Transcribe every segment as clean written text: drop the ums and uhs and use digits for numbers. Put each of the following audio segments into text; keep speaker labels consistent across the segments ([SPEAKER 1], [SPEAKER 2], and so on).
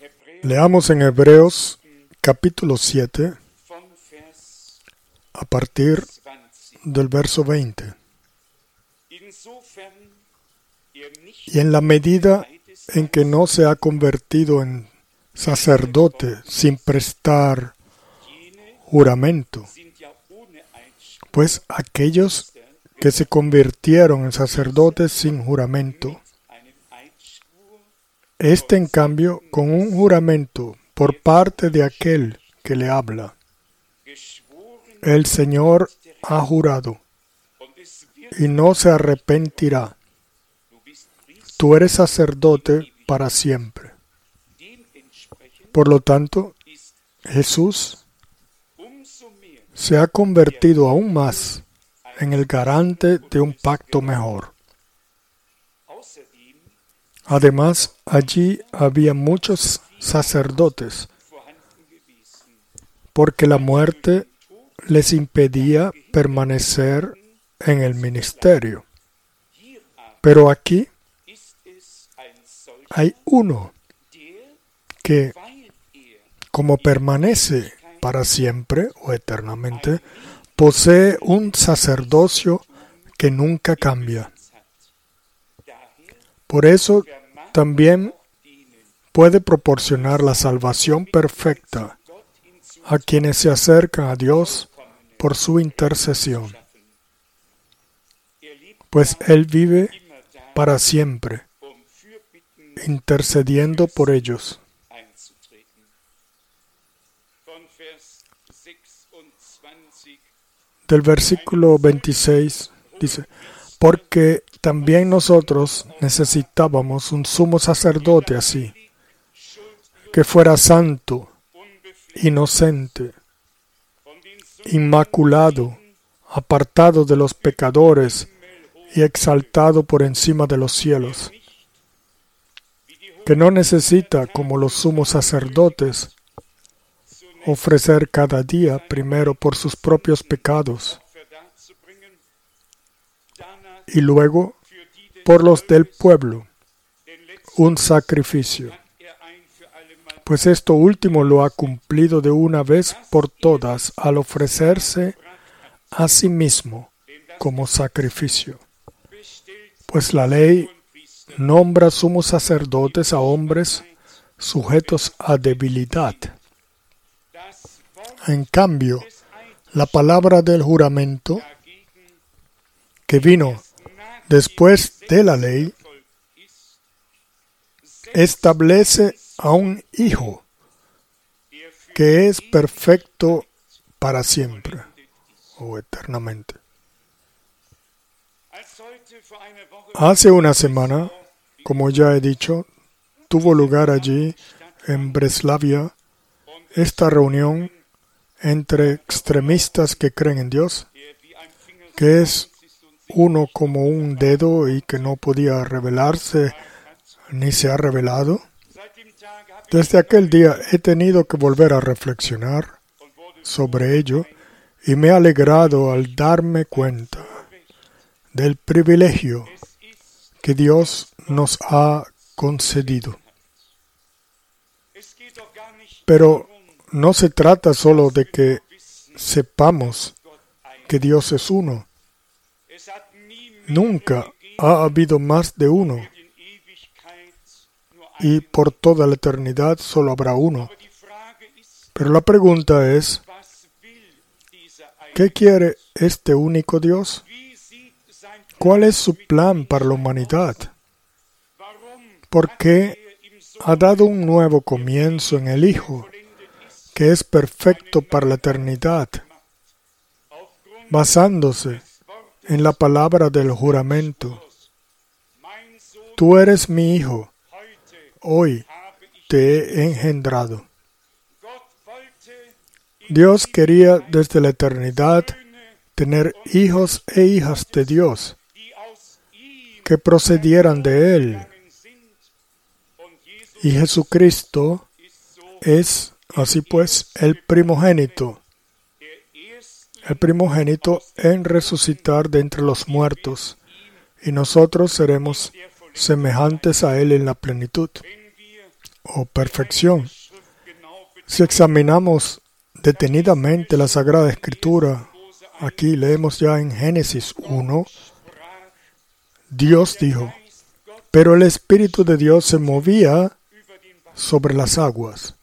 [SPEAKER 1] Leamos en Hebreos capítulo 7 a partir del verso 20. Y en la medida en que no se ha convertido en sacerdote sin prestar juramento, pues aquellos que se convirtieron en sacerdotes sin juramento, en cambio, con un juramento por parte de aquel que le habla, el Señor ha jurado y no se arrepentirá. Tú eres sacerdote para siempre. Por lo tanto, Jesús se ha convertido aún más en el garante de un pacto mejor. Además, allí había muchos sacerdotes, porque la muerte les impedía permanecer en el ministerio. Pero aquí hay uno que, como permanece para siempre o eternamente, posee un sacerdocio que nunca cambia. Por eso también puede proporcionar la salvación perfecta a quienes se acercan a Dios por su intercesión, pues Él vive para siempre, intercediendo por ellos. Del versículo 26 dice: porque también nosotros necesitábamos un sumo sacerdote así, que fuera santo, inocente, inmaculado, apartado de los pecadores y exaltado por encima de los cielos, que no necesita, como los sumos sacerdotes, ofrecer cada día primero por sus propios pecados y luego por los del pueblo un sacrificio, pues esto último lo ha cumplido de una vez por todas al ofrecerse a sí mismo como sacrificio. Pues la ley nombra sumos sacerdotes a hombres sujetos a debilidad. En cambio, la palabra del juramento, que vino después de la ley, establece a un hijo que es perfecto para siempre o eternamente. Hace una semana, como ya he dicho, tuvo lugar allí en Breslavia esta reunión entre extremistas que creen en Dios, que es uno como un dedo y que no podía revelarse ni se ha revelado. Desde aquel día he tenido que volver a reflexionar sobre ello y me he alegrado al darme cuenta del privilegio que Dios nos ha concedido. Pero no se trata solo de que sepamos que Dios es uno. Nunca ha habido más de uno. Y por toda la eternidad solo habrá uno. Pero la pregunta es, ¿qué quiere este único Dios? ¿Cuál es su plan para la humanidad? ¿Por qué ha dado un nuevo comienzo en el Hijo, que es perfecto para la eternidad, basándose en la palabra del juramento? Tú eres mi Hijo, hoy te he engendrado. Dios quería desde la eternidad tener hijos e hijas de Dios que procedieran de Él. Y Jesucristo es, así pues, el primogénito en resucitar de entre los muertos, y nosotros seremos semejantes a Él en la plenitud. o perfección. Si examinamos detenidamente la Sagrada Escritura, aquí leemos ya en Génesis 1, Dios dijo, pero el Espíritu de Dios se movía sobre las aguas.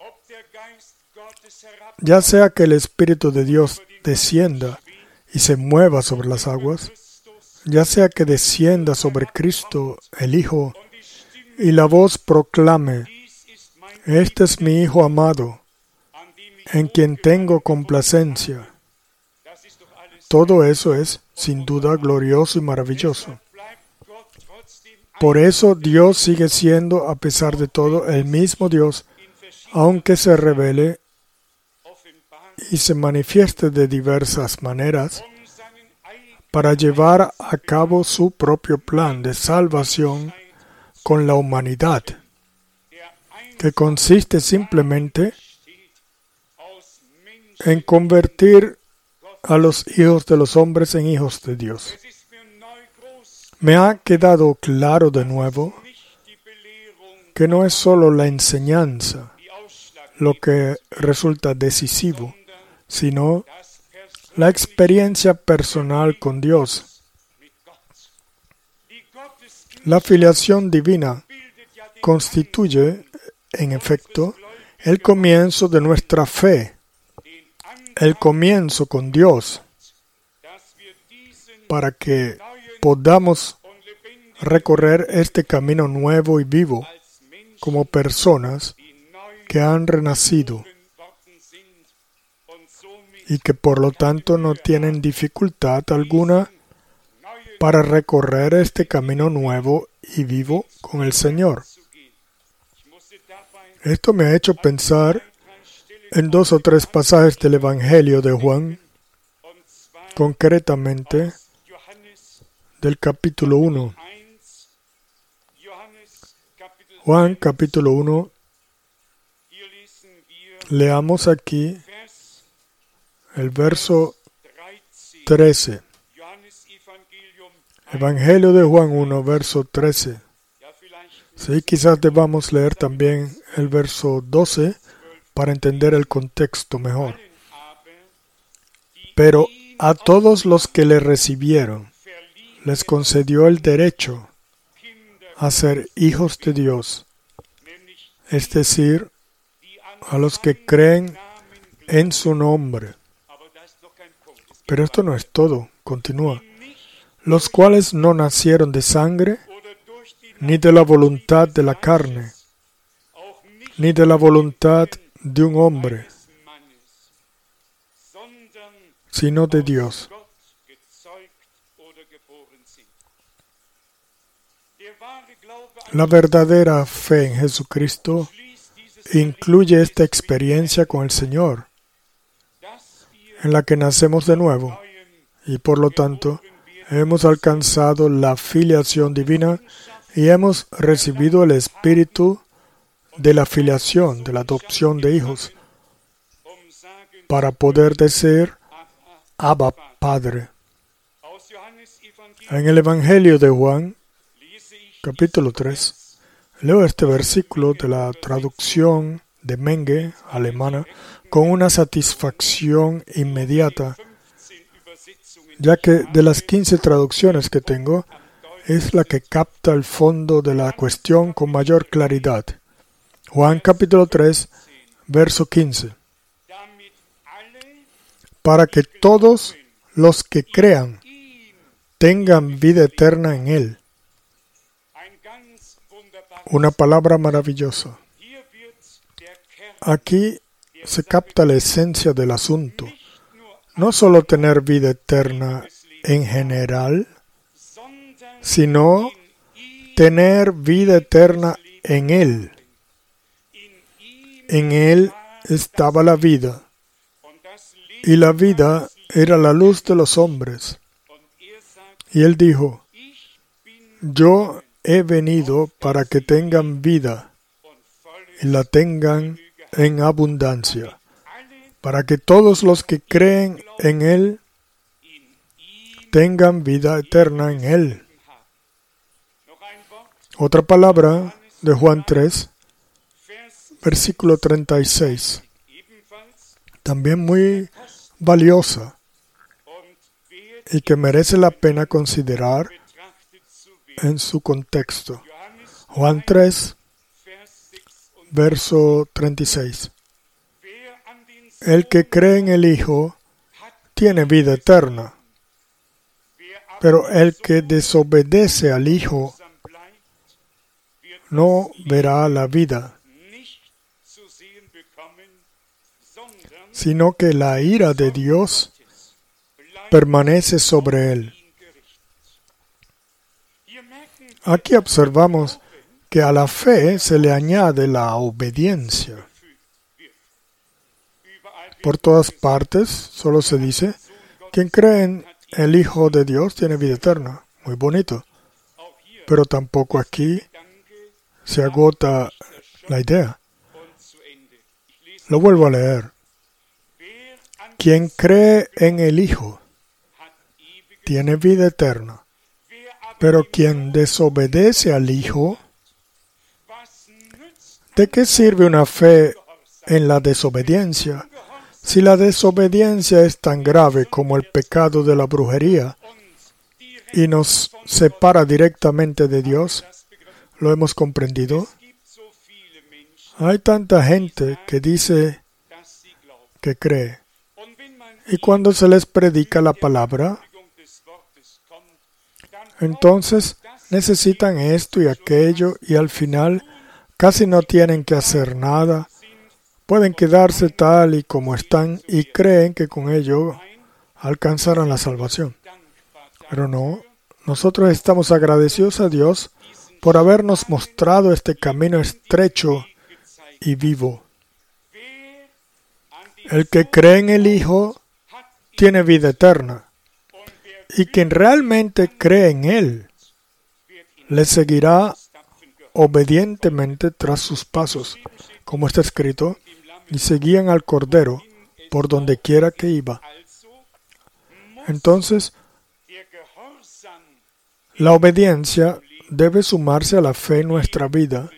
[SPEAKER 1] Ya sea que el Espíritu de Dios descienda y se mueva sobre las aguas, ya sea que descienda sobre Cristo, el Hijo, y la voz proclame, este es mi Hijo amado, en quien tengo complacencia. Todo eso es, sin duda, glorioso y maravilloso. Por eso Dios sigue siendo, a pesar de todo, el mismo Dios, aunque se revele y se manifieste de diversas maneras para llevar a cabo su propio plan de salvación con la humanidad, que consiste simplemente en convertir a los hijos de los hombres en hijos de Dios. Me ha quedado claro de nuevo que no es solo la enseñanza lo que resulta decisivo, sino la experiencia personal con Dios. La filiación divina constituye, en efecto, el comienzo de nuestra fe, el comienzo con Dios, para que podamos recorrer este camino nuevo y vivo como personas que han renacido y que por lo tanto no tienen dificultad alguna para recorrer este camino nuevo y vivo con el Señor. Esto me ha hecho pensar en 2 o 3 pasajes del Evangelio de Juan, concretamente del capítulo 1. Juan capítulo 1, leamos aquí el verso 13. Evangelio de Juan 1, verso 13. Sí, quizás debamos leer también el verso 12 para entender el contexto mejor. Pero a todos los que le recibieron, les concedió el derecho a ser hijos de Dios, es decir, a los que creen en su nombre. Pero esto no es todo, continúa. Los cuales no nacieron de sangre, ni de la voluntad de la carne, ni de la voluntad de un hombre, sino de Dios. La verdadera fe en Jesucristo incluye esta experiencia con el Señor, en la que nacemos de nuevo, y por lo tanto hemos alcanzado la filiación divina y hemos recibido el espíritu de la filiación, de la adopción de hijos, para poder decir, Abba, Padre. En el Evangelio de Juan, capítulo 3, leo este versículo de la traducción de Menge, alemana, con una satisfacción inmediata, ya que de las 15 traducciones que tengo, es la que capta el fondo de la cuestión con mayor claridad. Juan capítulo 3, verso 15. Para que todos los que crean tengan vida eterna en Él. Una palabra maravillosa. Aquí se capta la esencia del asunto. No solo tener vida eterna en general, sino tener vida eterna en Él. En Él estaba la vida, y la vida era la luz de los hombres. Y Él dijo, yo he venido para que tengan vida, y la tengan en abundancia, para que todos los que creen en Él tengan vida eterna en Él. Otra palabra de Juan 3, versículo 36, también muy valiosa y que merece la pena considerar en su contexto. Juan 3, verso 36. El que cree en el Hijo tiene vida eterna, pero el que desobedece al Hijo no verá la vida, sino que la ira de Dios permanece sobre él. Aquí observamos que a la fe se le añade la obediencia. Por todas partes solo se dice, quien cree en el Hijo de Dios tiene vida eterna. Muy bonito. Pero tampoco aquí se agota la idea. Lo vuelvo a leer. Quien cree en el Hijo tiene vida eterna, pero quien desobedece al Hijo, ¿de qué sirve una fe en la desobediencia? Si la desobediencia es tan grave como el pecado de la brujería y nos separa directamente de Dios, ¿lo hemos comprendido? Hay tanta gente que dice que cree, y cuando se les predica la palabra, entonces necesitan esto y aquello y al final casi no tienen que hacer nada. Pueden quedarse tal y como están y creen que con ello alcanzarán la salvación. Pero no, nosotros estamos agradecidos a Dios por habernos mostrado este camino estrecho y vivo. El que cree en el Hijo tiene vida eterna, y quien realmente cree en Él le seguirá obedientemente tras sus pasos, como está escrito, y seguían al Cordero por donde quiera que iba. Entonces, la obediencia debe sumarse a la fe en nuestra vida.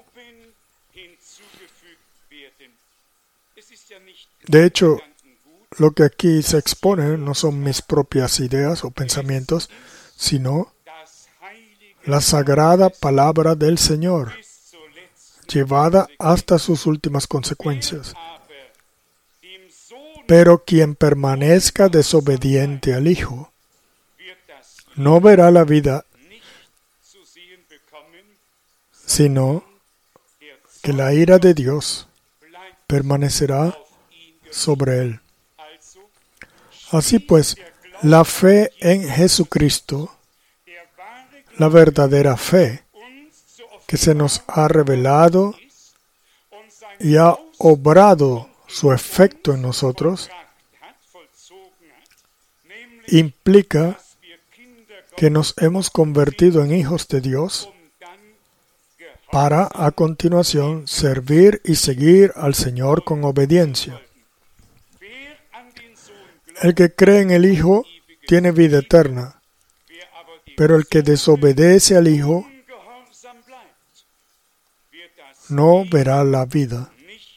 [SPEAKER 1] De hecho, lo que aquí se expone no son mis propias ideas o pensamientos, sino la sagrada palabra del Señor, llevada hasta sus últimas consecuencias. Pero quien permanezca desobediente al Hijo no verá la vida, sino que la ira de Dios permanecerá sobre él. Así pues, la fe en Jesucristo, la verdadera fe que se nos ha revelado y ha obrado su efecto en nosotros, implica que nos hemos convertido en hijos de Dios para, a continuación, servir y seguir al Señor con obediencia. El que cree en el Hijo tiene vida eterna, pero el que desobedece al Hijo no verá la vida.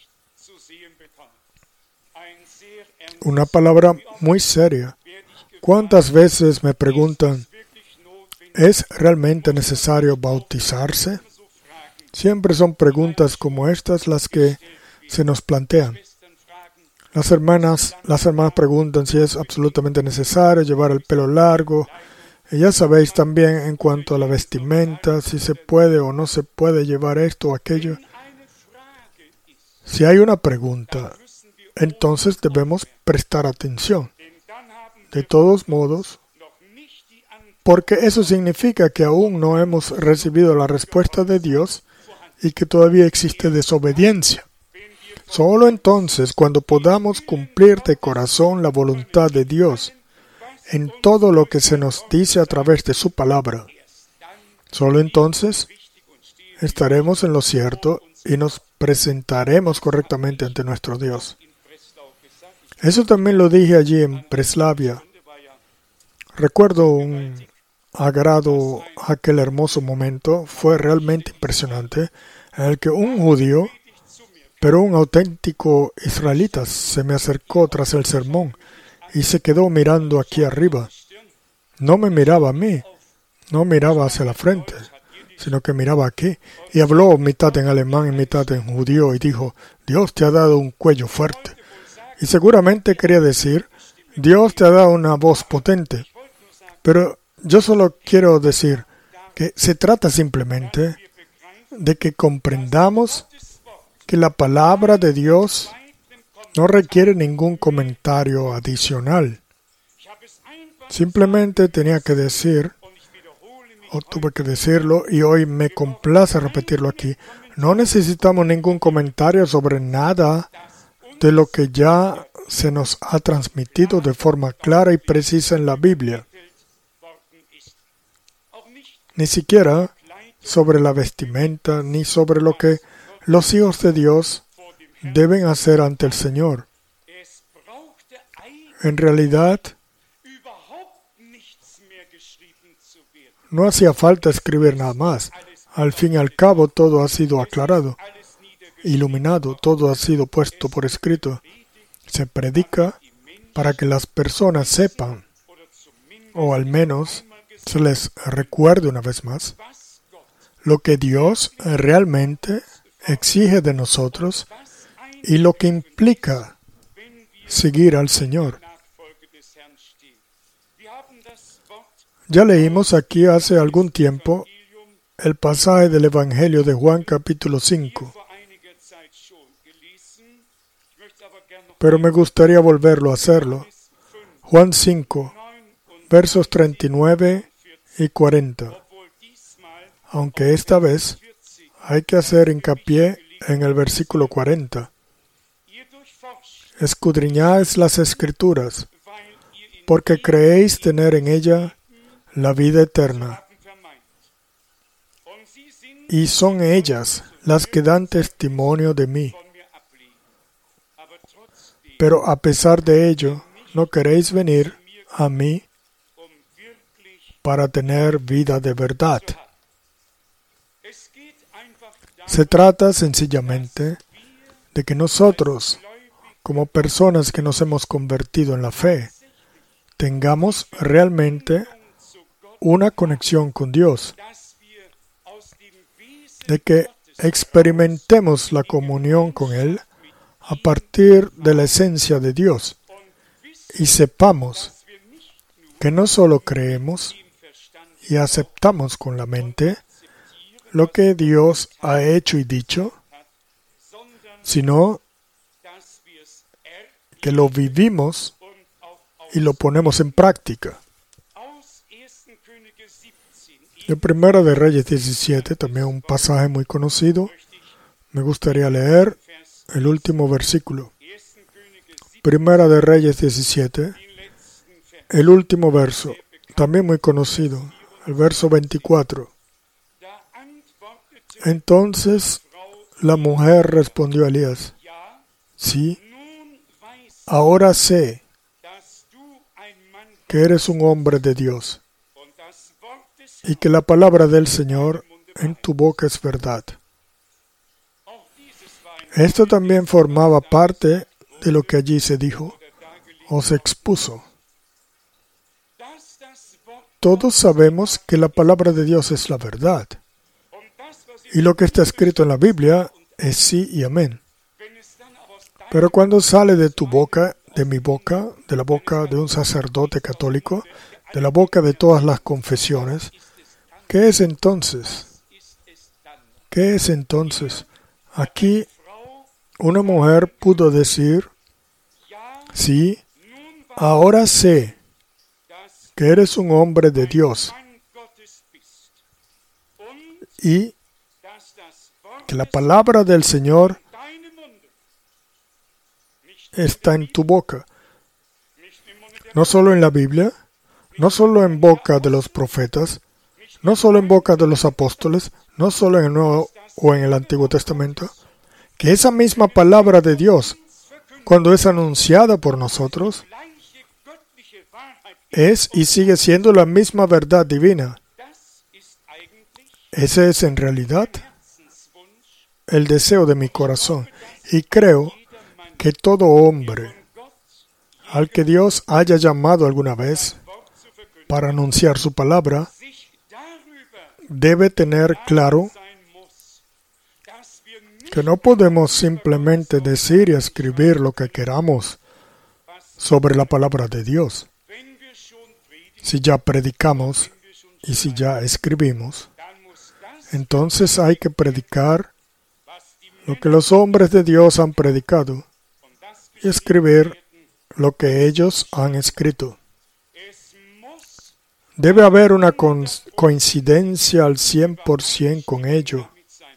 [SPEAKER 1] Una palabra muy seria. ¿Cuántas veces me preguntan, ¿es realmente necesario bautizarse? Siempre son preguntas como estas las que se nos plantean. Las hermanas preguntan si es absolutamente necesario llevar el pelo largo. Y ya sabéis también en cuanto a la vestimenta, si se puede o no se puede llevar esto o aquello. Si hay una pregunta, entonces debemos prestar atención. De todos modos, porque eso significa que aún no hemos recibido la respuesta de Dios y que todavía existe desobediencia. Solo entonces, cuando podamos cumplir de corazón la voluntad de Dios en todo lo que se nos dice a través de su palabra, solo entonces estaremos en lo cierto y nos presentaremos correctamente ante nuestro Dios. Eso también lo dije allí en Breslavia. Recuerdo un agrado aquel hermoso momento. Fue realmente impresionante en el que un judío Pero un auténtico israelita se me acercó tras el sermón y se quedó mirando aquí arriba. No me miraba a mí, no miraba hacia la frente, sino que miraba aquí. Y habló mitad en alemán y mitad en judío y dijo: Dios te ha dado un cuello fuerte. Y seguramente quería decir: Dios te ha dado una voz potente. Pero yo solo quiero decir que se trata simplemente de que comprendamos que la palabra de Dios no requiere ningún comentario adicional. Simplemente tenía que decir, o tuve que decirlo, y hoy me complace repetirlo aquí: no necesitamos ningún comentario sobre nada de lo que ya se nos ha transmitido de forma clara y precisa en la Biblia. Ni siquiera sobre la vestimenta, ni sobre lo que los hijos de Dios deben hacer ante el Señor. En realidad, no hacía falta escribir nada más. Al fin y al cabo, todo ha sido aclarado, iluminado, todo ha sido puesto por escrito. Se predica para que las personas sepan, o al menos se les recuerde una vez más, lo que Dios realmente exige de nosotros y lo que implica seguir al Señor. Ya leímos aquí hace algún tiempo el pasaje del Evangelio de Juan capítulo 5, pero me gustaría volverlo a hacerlo. Juan 5, versos 39 y 40. Aunque esta vez hay que hacer hincapié en el versículo 40. Escudriñáis las Escrituras, porque creéis tener en ella la vida eterna. Y son ellas las que dan testimonio de mí. Pero a pesar de ello, no queréis venir a mí para tener vida de verdad. Se trata sencillamente de que nosotros, como personas que nos hemos convertido en la fe, tengamos realmente una conexión con Dios, de que experimentemos la comunión con Él a partir de la esencia de Dios y sepamos que no solo creemos y aceptamos con la mente lo que Dios ha hecho y dicho, sino que lo vivimos y lo ponemos en práctica. De Primera de Reyes 17, también un pasaje muy conocido, me gustaría leer el último versículo. Primera de Reyes 17, el último verso, también muy conocido, el verso 24. Entonces la mujer respondió a Elías: sí, ahora sé que eres un hombre de Dios y que la palabra del Señor en tu boca es verdad. Esto también formaba parte de lo que allí se dijo o se expuso. Todos sabemos que la palabra de Dios es la verdad. Y lo que está escrito en la Biblia es sí y amén. Pero cuando sale de tu boca, de mi boca, de la boca de un sacerdote católico, de la boca de todas las confesiones, ¿qué es entonces? ¿Qué es entonces? Aquí una mujer pudo decir: sí, ahora sé que eres un hombre de Dios y que la palabra del Señor está en tu boca. No solo en la Biblia, no solo en boca de los profetas, no solo en boca de los apóstoles, no solo en el Nuevo o en el Antiguo Testamento, que esa misma palabra de Dios, cuando es anunciada por nosotros, es y sigue siendo la misma verdad divina. Ese es en realidad el deseo de mi corazón y creo que todo hombre al que Dios haya llamado alguna vez para anunciar su palabra debe tener claro que no podemos simplemente decir y escribir lo que queramos sobre la palabra de Dios. Si ya predicamos y si ya escribimos, entonces hay que predicar lo que los hombres de Dios han predicado y escribir lo que ellos han escrito. Debe haber una coincidencia al 100% con ello.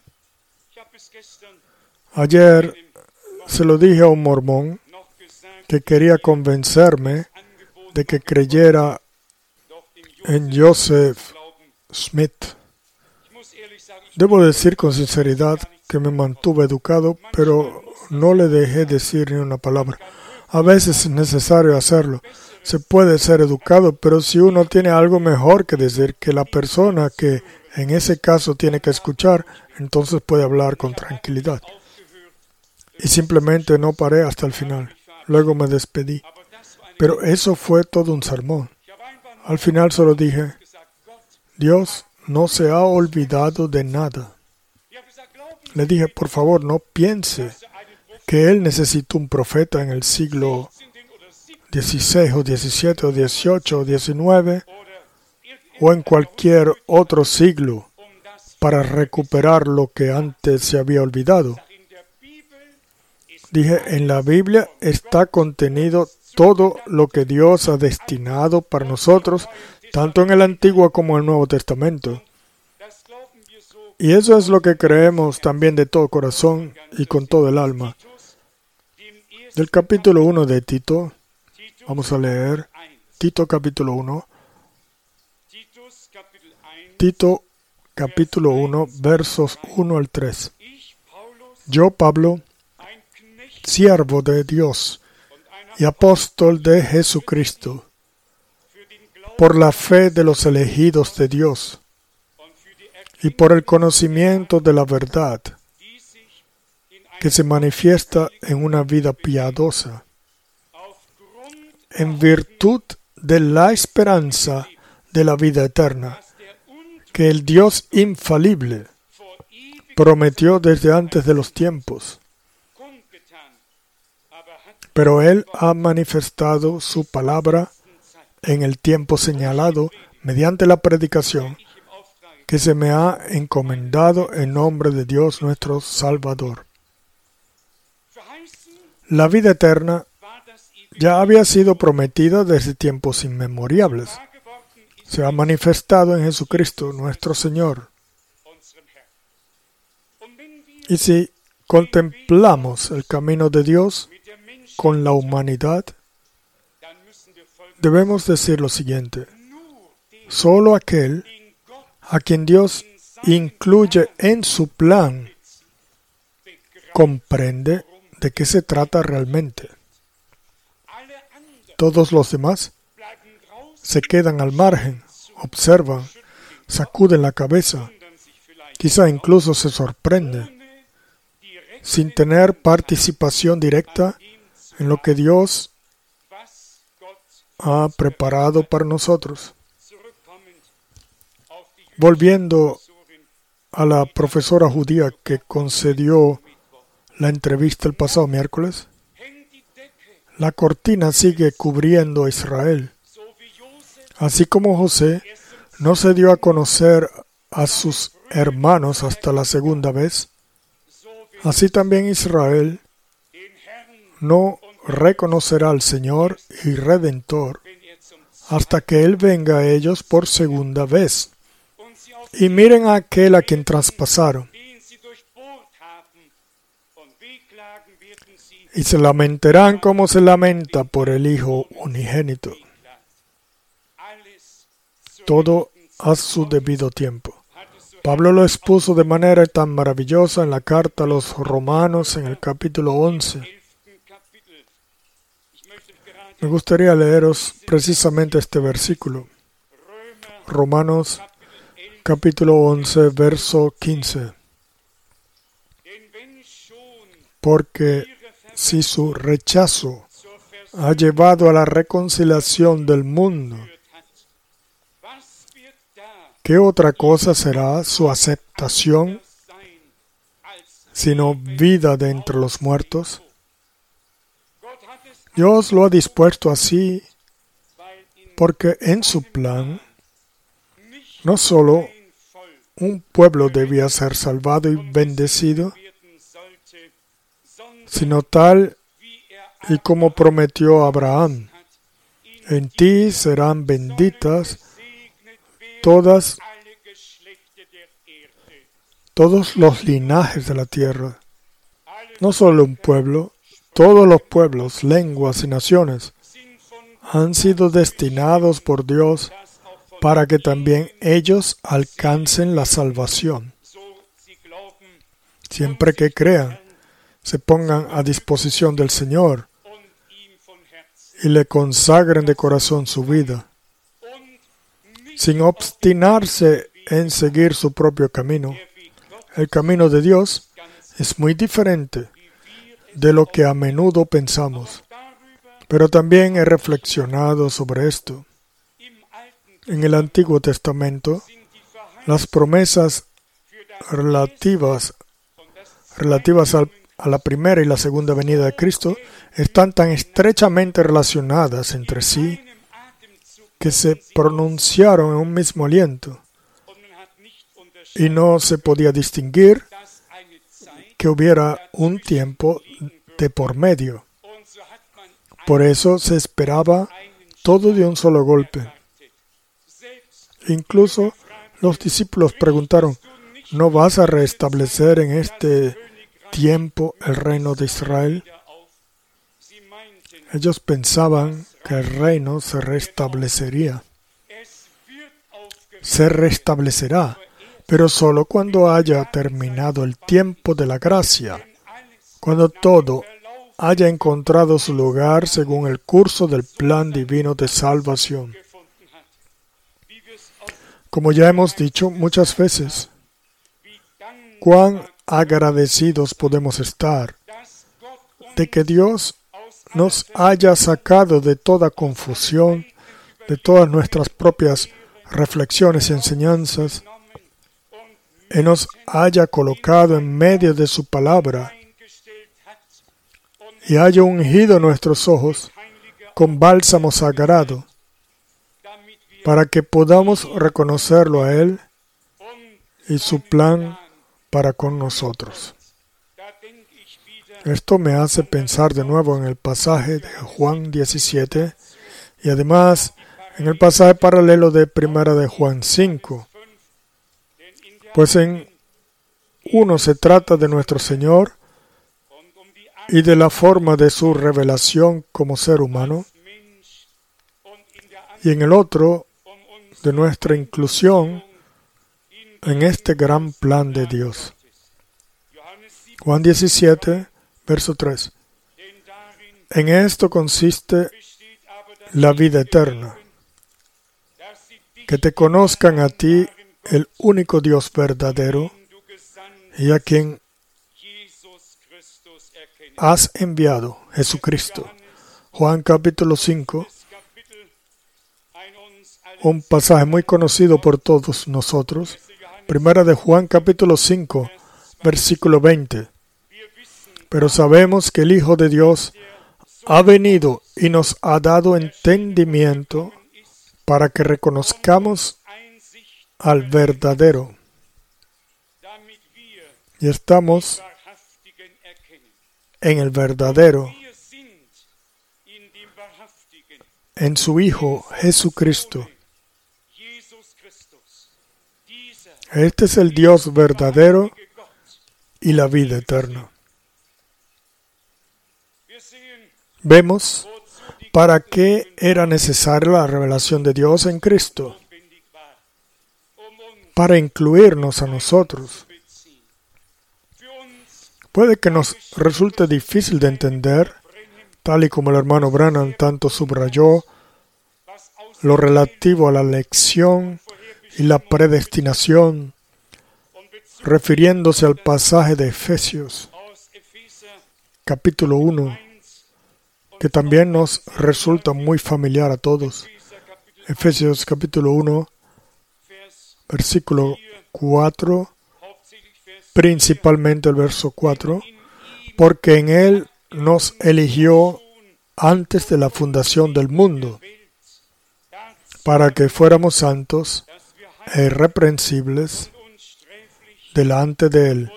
[SPEAKER 1] Ayer se lo dije a un mormón que quería convencerme de que creyera en Joseph Smith. Debo decir con sinceridad que me mantuve educado, pero no le dejé decir ni una palabra. A veces es necesario hacerlo. Se puede ser educado, pero si uno tiene algo mejor que decir que la persona que en ese caso tiene que escuchar, entonces puede hablar con tranquilidad. Y simplemente no paré hasta el final. Luego me despedí. Pero eso fue todo un sermón. Al final solo dije, Dios no se ha olvidado de nada. Le dije, por favor, no piense que Él necesitó un profeta en el siglo XVI o XVII o XVIII o XIX o en cualquier otro siglo para recuperar lo que antes se había olvidado. Dije, en la Biblia está contenido todo lo que Dios ha destinado para nosotros, tanto en el Antiguo como en el Nuevo Testamento. Y eso es lo que creemos también de todo corazón y con todo el alma. Del capítulo 1 de Tito, vamos a leer Tito capítulo 1. Tito capítulo 1, versos 1 al 3. Yo, Pablo, siervo de Dios y apóstol de Jesucristo, por la fe de los elegidos de Dios y por el conocimiento de la verdad que se manifiesta en una vida piadosa, en virtud de la esperanza de la vida eterna, que el Dios infalible prometió desde antes de los tiempos. Pero Él ha manifestado su palabra en el tiempo señalado mediante la predicación que se me ha encomendado en nombre de Dios nuestro Salvador. La vida eterna ya había sido prometida desde tiempos inmemoriales. Se ha manifestado en Jesucristo nuestro Señor. Y si contemplamos el camino de Dios con la humanidad, debemos decir lo siguiente: solo aquel a quien Dios incluye en su plan comprende de qué se trata realmente. Todos los demás se quedan al margen, observan, sacuden la cabeza, quizá incluso se sorprenden, sin tener participación directa en lo que Dios ha preparado para nosotros. Volviendo a la profesora judía que concedió la entrevista el pasado miércoles, la cortina sigue cubriendo a Israel. Así como José no se dio a conocer a sus hermanos hasta la segunda vez, así también Israel no reconocerá al Señor y Redentor hasta que Él venga a ellos por segunda vez. Y miren a aquel a quien traspasaron. Y se lamentarán como se lamenta por el Hijo unigénito. Todo a su debido tiempo. Pablo lo expuso de manera tan maravillosa en la carta a los Romanos en el capítulo 11. Me gustaría leeros precisamente este versículo. Romanos capítulo 11, verso 15. Porque si su rechazo ha llevado a la reconciliación del mundo, ¿qué otra cosa será su aceptación sino vida de entre los muertos? Dios lo ha dispuesto así porque en su plan no solo un pueblo debía ser salvado y bendecido, sino tal y como prometió Abraham: en ti serán benditas todos los linajes de la tierra. No solo un pueblo, todos los pueblos, lenguas y naciones han sido destinados por Dios para que también ellos alcancen la salvación. Siempre que crean, se pongan a disposición del Señor y le consagren de corazón su vida, sin obstinarse en seguir su propio camino. El camino de Dios es muy diferente de lo que a menudo pensamos, pero también he reflexionado sobre esto. En el Antiguo Testamento, las promesas relativas a la primera y la segunda venida de Cristo están tan estrechamente relacionadas entre sí que se pronunciaron en un mismo aliento y no se podía distinguir que hubiera un tiempo de por medio. Por eso se esperaba todo de un solo golpe. Incluso los discípulos preguntaron: ¿no vas a restablecer en este tiempo el reino de Israel? Ellos pensaban que el reino se restablecerá, pero solo cuando haya terminado el tiempo de la gracia, cuando todo haya encontrado su lugar según el curso del plan divino de salvación. Como ya hemos dicho muchas veces, cuán agradecidos podemos estar de que Dios nos haya sacado de toda confusión, de todas nuestras propias reflexiones y enseñanzas, y nos haya colocado en medio de su palabra y haya ungido nuestros ojos con bálsamo sagrado para que podamos reconocerlo a Él y su plan para con nosotros. Esto me hace pensar de nuevo en el pasaje de Juan 17 y además en el pasaje paralelo de Primera de Juan 5. Pues en uno se trata de nuestro Señor y de la forma de su revelación como ser humano, y en el otro de nuestra inclusión en este gran plan de Dios. Juan 17, verso 3. En esto consiste la vida eterna, que te conozcan a ti, el único Dios verdadero, y a quien has enviado, Jesucristo. Juan capítulo 5, un pasaje muy conocido por todos nosotros. Primera de Juan capítulo 5, versículo 20. Pero sabemos que el Hijo de Dios ha venido y nos ha dado entendimiento para que reconozcamos al verdadero. Y estamos en el verdadero, en su Hijo Jesucristo. Este es el Dios verdadero y la vida eterna. Vemos para qué era necesaria la revelación de Dios en Cristo, para incluirnos a nosotros. Puede que nos resulte difícil de entender, tal y como el hermano Branham tanto subrayó, lo relativo a la elección y la predestinación, refiriéndose al pasaje de Efesios, capítulo 1, que también nos resulta muy familiar a todos. Efesios capítulo 1, versículo 4, principalmente el verso 4, porque en Él nos eligió antes de la fundación del mundo, para que fuéramos santos e irreprensibles delante de Él.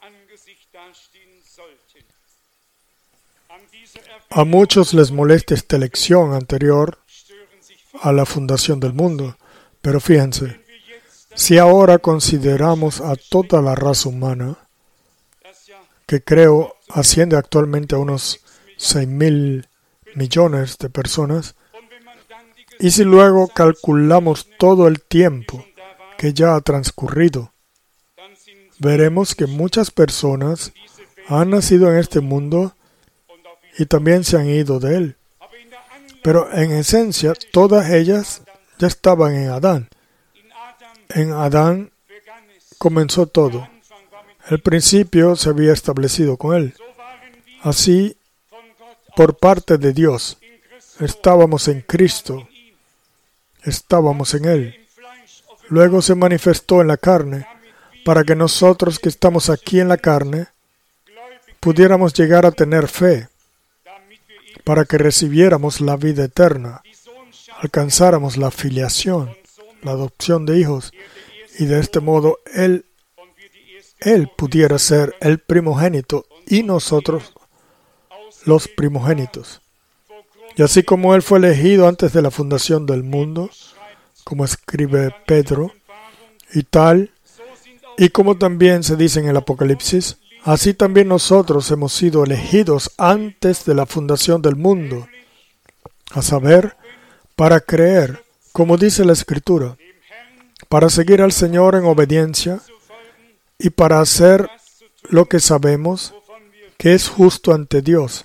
[SPEAKER 1] A muchos les molesta esta elección anterior a la fundación del mundo, pero fíjense, si ahora consideramos a toda la raza humana, que creo asciende actualmente a unos 6.000 millones de personas, y si luego calculamos todo el tiempo que ya ha transcurrido, veremos que muchas personas han nacido en este mundo y también se han ido de él. Pero en esencia, todas ellas ya estaban en Adán. En Adán comenzó todo. El principio se había establecido con él. Así, por parte de Dios, estábamos en Cristo, estábamos en Él. Luego se manifestó en la carne, para que nosotros que estamos aquí en la carne, pudiéramos llegar a tener fe, para que recibiéramos la vida eterna, alcanzáramos la filiación, la adopción de hijos, y de este modo Él pudiera ser el primogénito y nosotros los primogénitos. Y así como Él fue elegido antes de la fundación del mundo, como escribe Pedro, y como también se dice en el Apocalipsis, así también nosotros hemos sido elegidos antes de la fundación del mundo, a saber, para creer, como dice la Escritura, para seguir al Señor en obediencia y para hacer lo que sabemos que es justo ante Dios,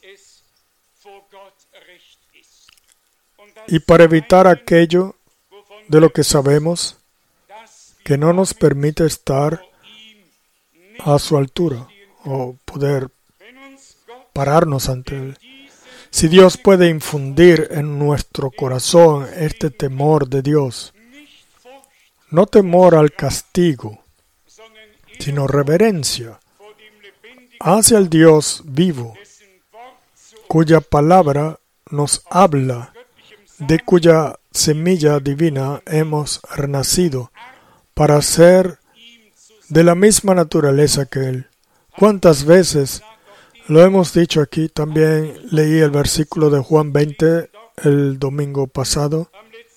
[SPEAKER 1] y para evitar aquello de lo que sabemos que no nos permite estar a su altura o poder pararnos ante Él. Si Dios puede infundir en nuestro corazón este temor de Dios, no temor al castigo, sino reverencia hacia el Dios vivo, cuya palabra nos habla, de cuya semilla divina hemos renacido, para ser de la misma naturaleza que Él. ¿Cuántas veces lo hemos dicho aquí? También leí el versículo de Juan 20 el domingo pasado,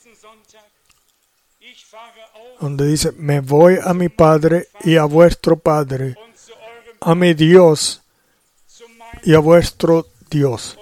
[SPEAKER 1] donde dice, me voy a mi Padre y a vuestro Padre, a mi Dios y a vuestro Dios.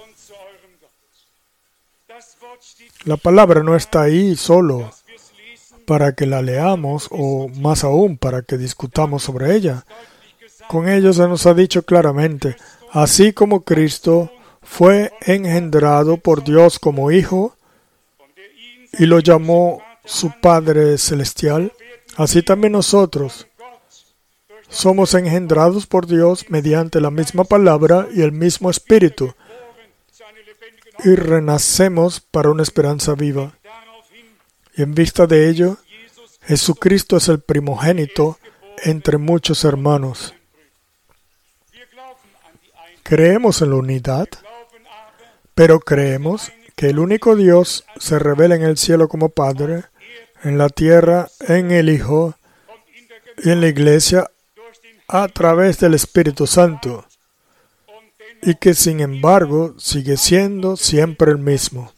[SPEAKER 1] La palabra no está ahí solo para que la leamos o más aún para que discutamos sobre ella. Con ello se nos ha dicho claramente, así como Cristo fue engendrado por Dios como Hijo y lo llamó su Padre Celestial, así también nosotros somos engendrados por Dios mediante la misma palabra y el mismo Espíritu, y renacemos para una esperanza viva. Y en vista de ello, Jesucristo es el primogénito entre muchos hermanos. Creemos en la unidad, pero creemos que el único Dios se revela en el cielo como Padre, en la tierra, en el Hijo y en la Iglesia a través del Espíritu Santo, y que sin embargo sigue siendo siempre el mismo.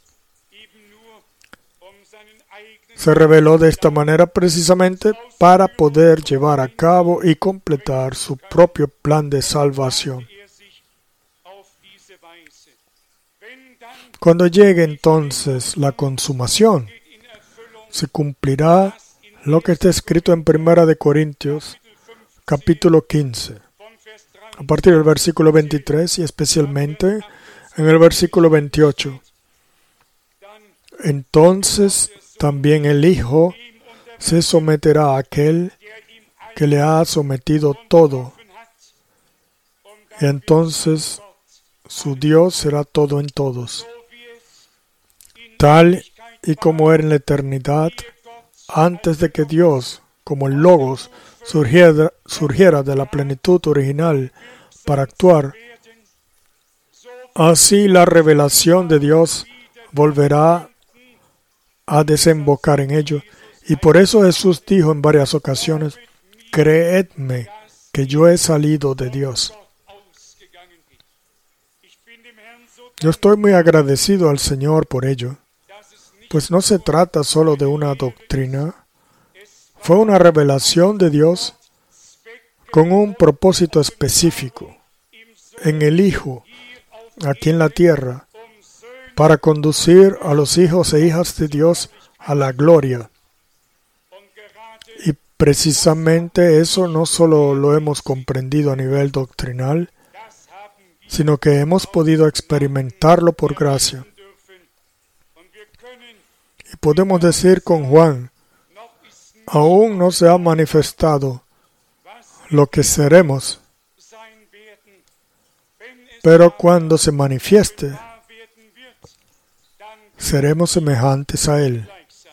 [SPEAKER 1] Se reveló de esta manera precisamente para poder llevar a cabo y completar su propio plan de salvación. Cuando llegue entonces la consumación, se cumplirá lo que está escrito en 1 Corintios, capítulo 15, a partir del versículo 23 y especialmente en el versículo 28. Entonces también el Hijo se someterá a aquel que le ha sometido todo, y entonces su Dios será todo en todos. Tal y como era en la eternidad, antes de que Dios, como el Logos, surgiera de la plenitud original para actuar, así la revelación de Dios volverá a desembocar en ello. Y por eso Jesús dijo en varias ocasiones: creedme que yo he salido de Dios. Yo estoy muy agradecido al Señor por ello, pues no se trata solo de una doctrina, fue una revelación de Dios con un propósito específico en el Hijo, aquí en la tierra, para conducir a los hijos e hijas de Dios a la gloria. Y precisamente eso no solo lo hemos comprendido a nivel doctrinal, sino que hemos podido experimentarlo por gracia. Y podemos decir con Juan: aún no se ha manifestado lo que seremos, pero cuando se manifieste, seremos semejantes a Él.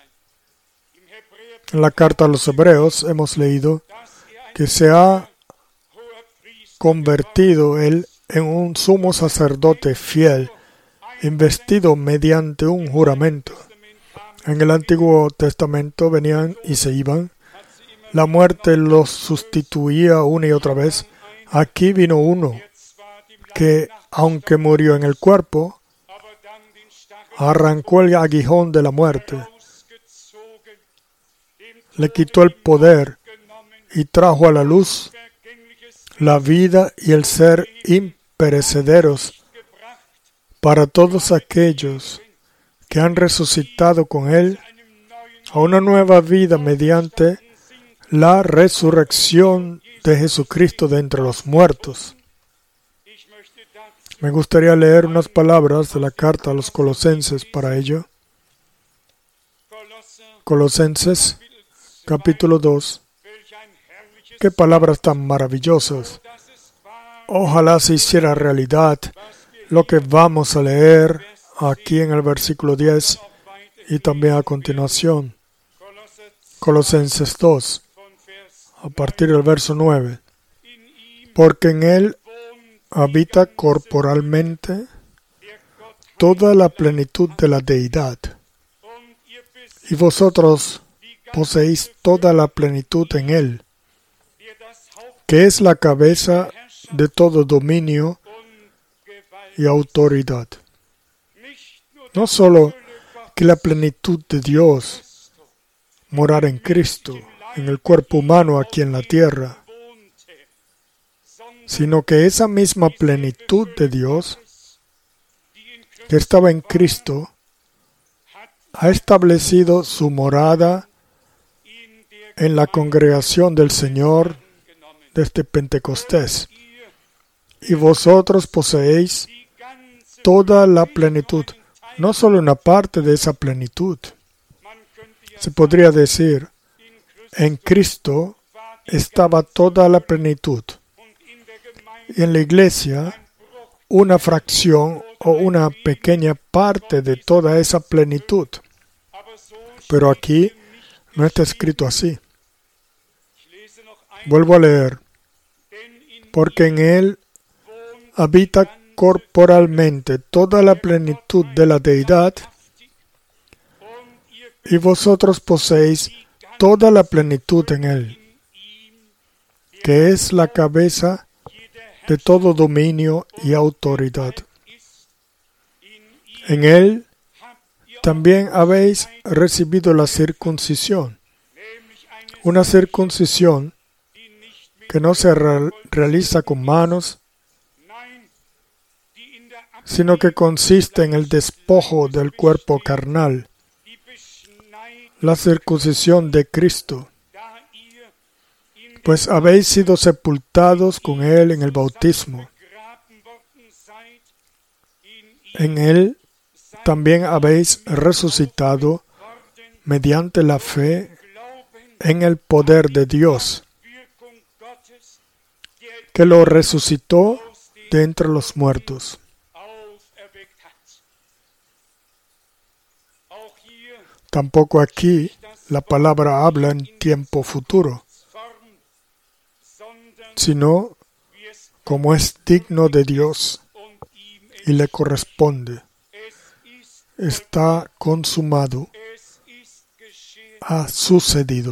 [SPEAKER 1] En la carta a los Hebreos hemos leído que se ha convertido Él en un sumo sacerdote fiel, investido mediante un juramento. En el Antiguo Testamento venían y se iban. La muerte los sustituía una y otra vez. Aquí vino uno que, aunque murió en el cuerpo, arrancó el aguijón de la muerte, le quitó el poder y trajo a la luz la vida y el ser imperecederos para todos aquellos que han resucitado con Él a una nueva vida mediante la resurrección de Jesucristo de entre los muertos. Me gustaría leer unas palabras de la carta a los Colosenses para ello. Colosenses, capítulo 2. ¡Qué palabras tan maravillosas! Ojalá se hiciera realidad lo que vamos a leer aquí en el versículo 10 y también a continuación. Colosenses 2, a partir del verso 9. Porque en Él habita corporalmente toda la plenitud de la deidad, y vosotros poseéis toda la plenitud en Él, que es la cabeza de todo dominio y autoridad. No solo que la plenitud de Dios morara en Cristo, en el cuerpo humano aquí en la tierra, sino que esa misma plenitud de Dios que estaba en Cristo ha establecido su morada en la congregación del Señor desde Pentecostés. Y vosotros poseéis toda la plenitud, no solo una parte de esa plenitud. Se podría decir, en Cristo estaba toda la plenitud. Y en la iglesia, una fracción o una pequeña parte de toda esa plenitud. Pero aquí no está escrito así. Vuelvo a leer. Porque en Él habita corporalmente toda la plenitud de la deidad, y vosotros poseéis toda la plenitud en Él, que es la cabeza de todo dominio y autoridad. En Él también habéis recibido la circuncisión, una circuncisión que no se realiza con manos, sino que consiste en el despojo del cuerpo carnal, la circuncisión de Cristo, pues habéis sido sepultados con Él en el bautismo. En Él también habéis resucitado mediante la fe en el poder de Dios, que lo resucitó de entre los muertos. Tampoco aquí la palabra habla en tiempo futuro, sino como es digno de Dios y le corresponde. Está consumado, ha sucedido.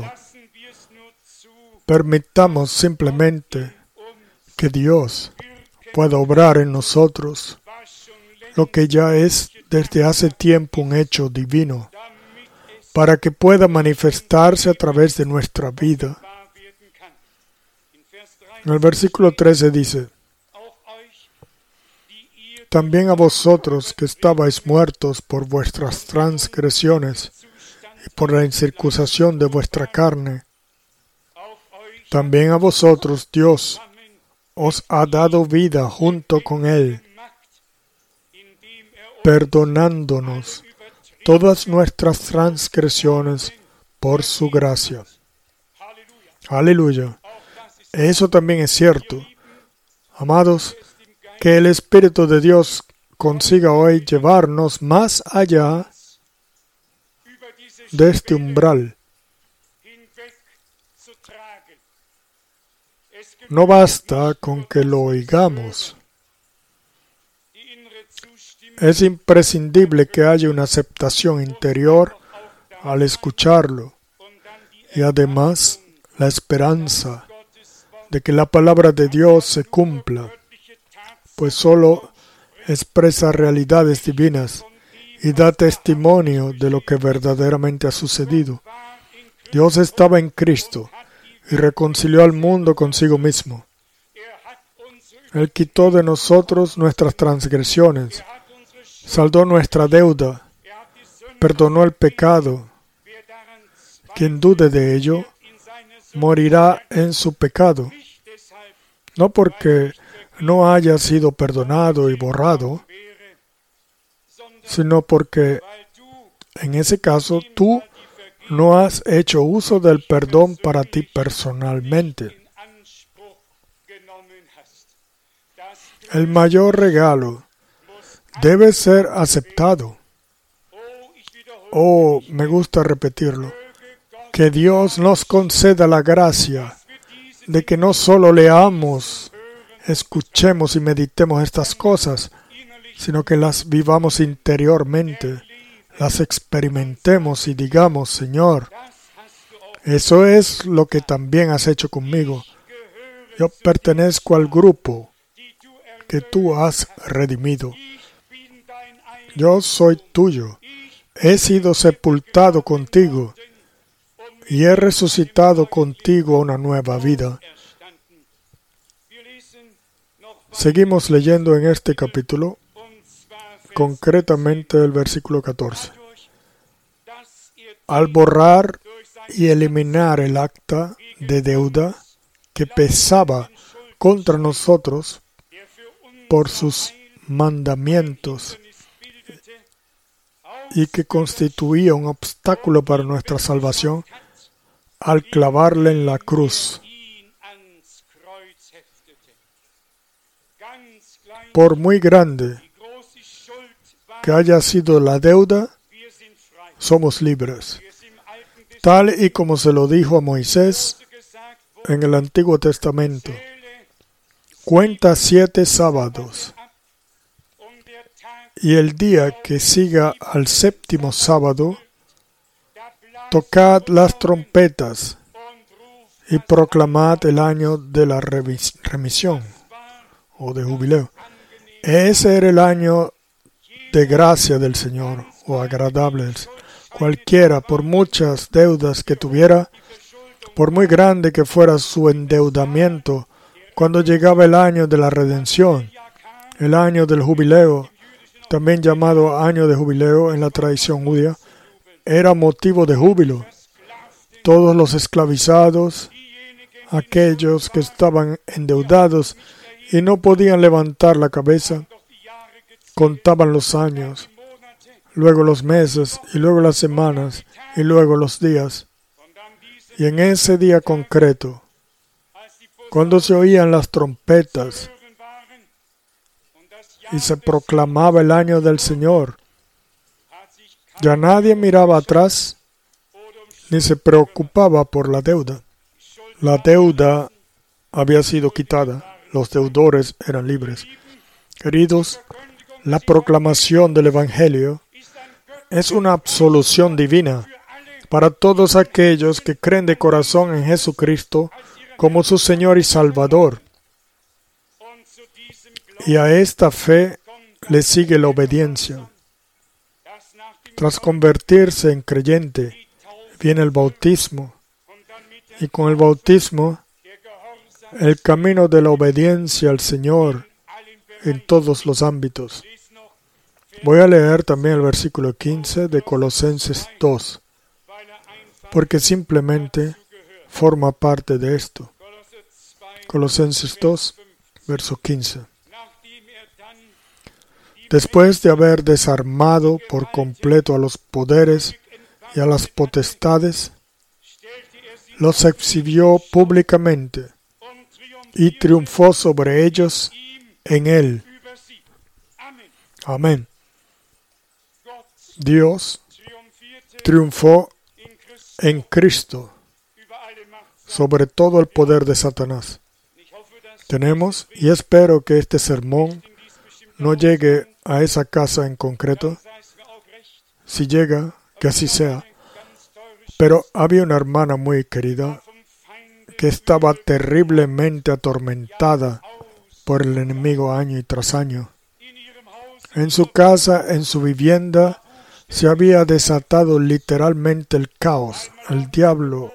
[SPEAKER 1] Permitamos simplemente que Dios pueda obrar en nosotros lo que ya es desde hace tiempo un hecho divino, para que pueda manifestarse a través de nuestra vida. En el versículo 13 dice: también a vosotros que estabais muertos por vuestras transgresiones y por la incircuncisión de vuestra carne, también a vosotros Dios os ha dado vida junto con Él, perdonándonos todas nuestras transgresiones por su gracia. Aleluya. Eso también es cierto. Amados, que el Espíritu de Dios consiga hoy llevarnos más allá de este umbral. No basta con que lo oigamos. Es imprescindible que haya una aceptación interior al escucharlo y además la esperanza de que la palabra de Dios se cumpla, pues solo expresa realidades divinas y da testimonio de lo que verdaderamente ha sucedido. Dios estaba en Cristo y reconcilió al mundo consigo mismo. Él quitó de nosotros nuestras transgresiones, saldó nuestra deuda, perdonó el pecado. Quien dude de ello, morirá en su pecado, no porque no haya sido perdonado y borrado, sino porque en ese caso tú no has hecho uso del perdón para ti personalmente. El mayor regalo debe ser aceptado. Oh, me gusta repetirlo. Que Dios nos conceda la gracia de que no solo leamos, escuchemos y meditemos estas cosas, sino que las vivamos interiormente, las experimentemos y digamos: Señor, eso es lo que también has hecho conmigo. Yo pertenezco al grupo que tú has redimido. Yo soy tuyo. He sido sepultado contigo y he resucitado contigo a una nueva vida. Seguimos leyendo en este capítulo, concretamente el versículo 14. Al borrar y eliminar el acta de deuda que pesaba contra nosotros por sus mandamientos y que constituía un obstáculo para nuestra salvación, al clavarle en la cruz. Por muy grande que haya sido la deuda, somos libres. Tal y como se lo dijo a Moisés en el Antiguo Testamento: cuenta 7 sábados, y el día que siga al 7º sábado, tocad las trompetas y proclamad el año de la remisión o de jubileo. Ese era el año de gracia del Señor, o agradable. Cualquiera, por muchas deudas que tuviera, por muy grande que fuera su endeudamiento, cuando llegaba el año de la redención, el año del jubileo, también llamado año de jubileo en la tradición judía, era motivo de júbilo. Todos los esclavizados, aquellos que estaban endeudados y no podían levantar la cabeza, contaban los años, luego los meses, y luego las semanas, y luego los días. Y en ese día concreto, cuando se oían las trompetas, y se proclamaba el año del Señor. Ya nadie miraba atrás ni se preocupaba por la deuda. La deuda había sido quitada. Los deudores eran libres. Queridos, la proclamación del Evangelio es una absolución divina para todos aquellos que creen de corazón en Jesucristo como su Señor y Salvador. Y a esta fe le sigue la obediencia. Tras convertirse en creyente, viene el bautismo. Y con el bautismo, el camino de la obediencia al Señor en todos los ámbitos. Voy a leer también el versículo 15 de Colosenses 2, porque simplemente forma parte de esto. Colosenses 2, verso 15. Después de haber desarmado por completo a los poderes y a las potestades, los exhibió públicamente y triunfó sobre ellos en Él. Amén. Dios triunfó en Cristo sobre todo el poder de Satanás. Tenemos, y espero que este sermón no llegue a esa casa en concreto. Si llega, que así sea. Pero había una hermana muy querida que estaba terriblemente atormentada por el enemigo año tras año. En su casa, en su vivienda, se había desatado literalmente el caos. El diablo,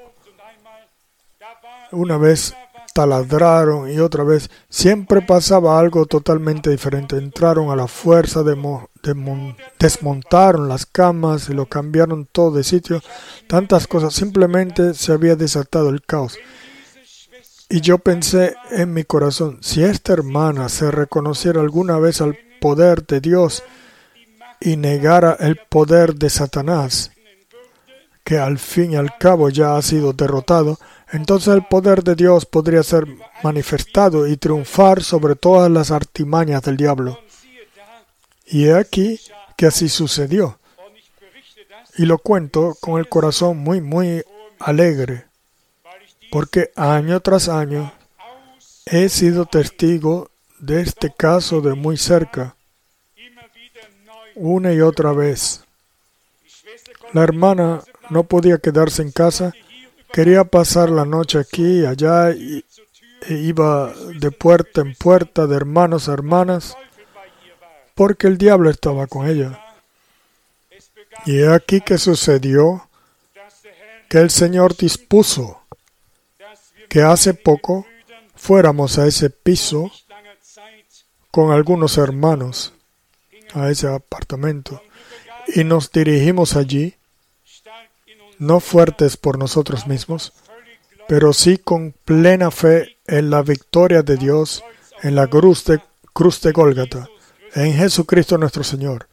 [SPEAKER 1] una vez taladraron y otra vez siempre pasaba algo totalmente diferente. Entraron a la fuerza, desmontaron las camas y lo cambiaron todo de sitio. Tantas cosas, simplemente se había desatado el caos. Y yo pensé en mi corazón, si esta hermana se reconociera alguna vez al poder de Dios y negara el poder de Satanás, que al fin y al cabo ya ha sido derrotado, entonces el poder de Dios podría ser manifestado y triunfar sobre todas las artimañas del diablo. Y he aquí que así sucedió. Y lo cuento con el corazón muy alegre, porque año tras año he sido testigo de este caso de muy cerca, una y otra vez. La hermana no podía quedarse en casa, quería pasar la noche aquí y allá e iba de puerta en puerta, de hermanos a hermanas, porque el diablo estaba con ella. Y he aquí que sucedió que el Señor dispuso que hace poco fuéramos a ese piso con algunos hermanos, a ese apartamento, y nos dirigimos allí, no fuertes por nosotros mismos, pero sí con plena fe en la victoria de Dios en la cruz de Gólgata, en Jesucristo nuestro Señor.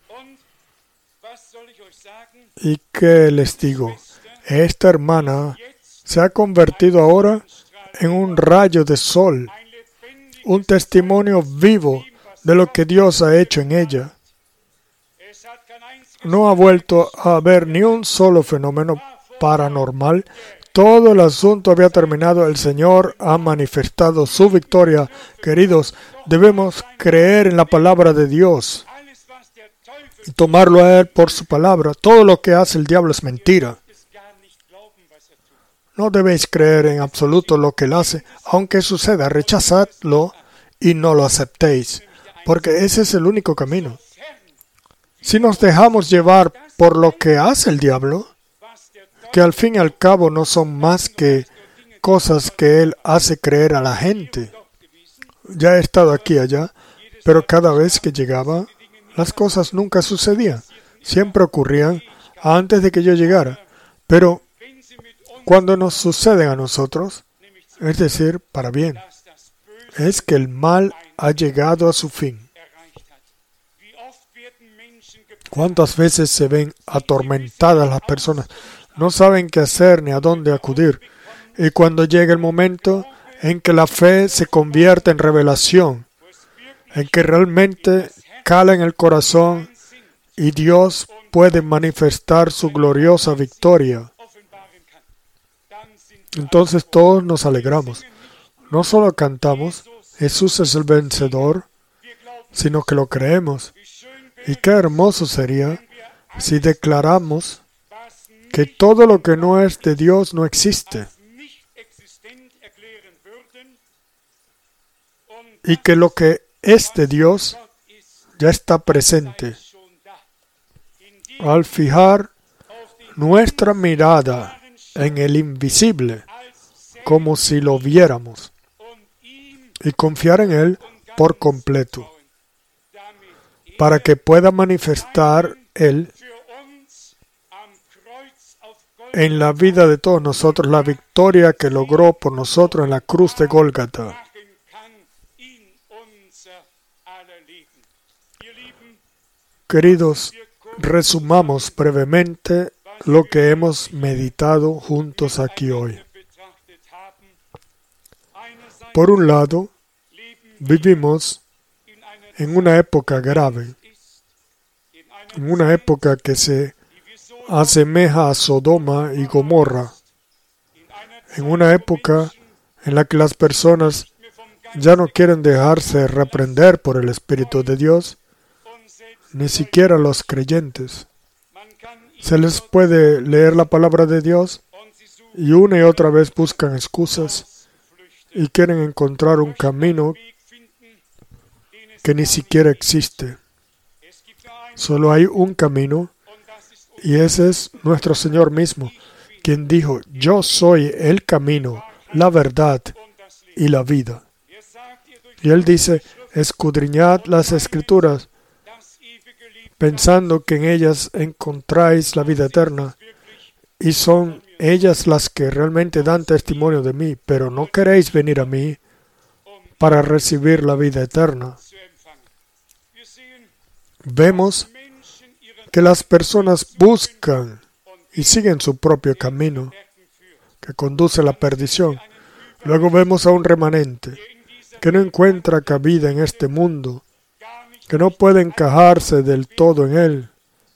[SPEAKER 1] ¿Y qué les digo? Esta hermana se ha convertido ahora en un rayo de sol, un testimonio vivo de lo que Dios ha hecho en ella. No ha vuelto a haber ni un solo fenómeno paranormal. Todo el asunto había terminado. El Señor ha manifestado su victoria. Queridos, debemos creer en la palabra de Dios y tomarlo a Él por su palabra. Todo lo que hace el diablo es mentira. No debéis creer en absoluto lo que Él hace, aunque suceda, rechazadlo y no lo aceptéis, porque ese es el único camino. Si nos dejamos llevar por lo que hace el diablo, que al fin y al cabo no son más que cosas que él hace creer a la gente. Ya he estado aquí y allá, pero cada vez que llegaba, las cosas nunca sucedían. Siempre ocurrían antes de que yo llegara. Pero cuando nos suceden a nosotros, es decir, para bien, es que el mal ha llegado a su fin. ¿Cuántas veces se ven atormentadas las personas? No saben qué hacer ni a dónde acudir. Y cuando llega el momento en que la fe se convierte en revelación, en que realmente cala en el corazón y Dios puede manifestar su gloriosa victoria. Entonces todos nos alegramos. No solo cantamos, Jesús es el vencedor, sino que lo creemos. Y qué hermoso sería si declaramos que todo lo que no es de Dios no existe. Y que lo que es de Dios ya está presente. Al fijar nuestra mirada en el invisible, como si lo viéramos, y confiar en Él por completo, para que pueda manifestar Él en la vida de todos nosotros la victoria que logró por nosotros en la cruz de Gólgata. Queridos, resumamos brevemente lo que hemos meditado juntos aquí hoy. Por un lado, vivimos en una época grave, en una época que se asemeja a Sodoma y Gomorra, en una época en la que las personas ya no quieren dejarse reprender por el Espíritu de Dios, ni siquiera los creyentes. Se les puede leer la palabra de Dios y una y otra vez buscan excusas y quieren encontrar un camino que ni siquiera existe. Solo hay un camino y ese es nuestro Señor mismo, quien dijo: yo soy el camino, la verdad y la vida. Y Él dice: escudriñad las Escrituras, pensando que en ellas encontráis la vida eterna, y son ellas las que realmente dan testimonio de mí, pero no queréis venir a mí para recibir la vida eterna. Vemos que las personas buscan y siguen su propio camino, que conduce a la perdición. Luego vemos a un remanente que no encuentra cabida en este mundo, que no puede encajarse del todo en él.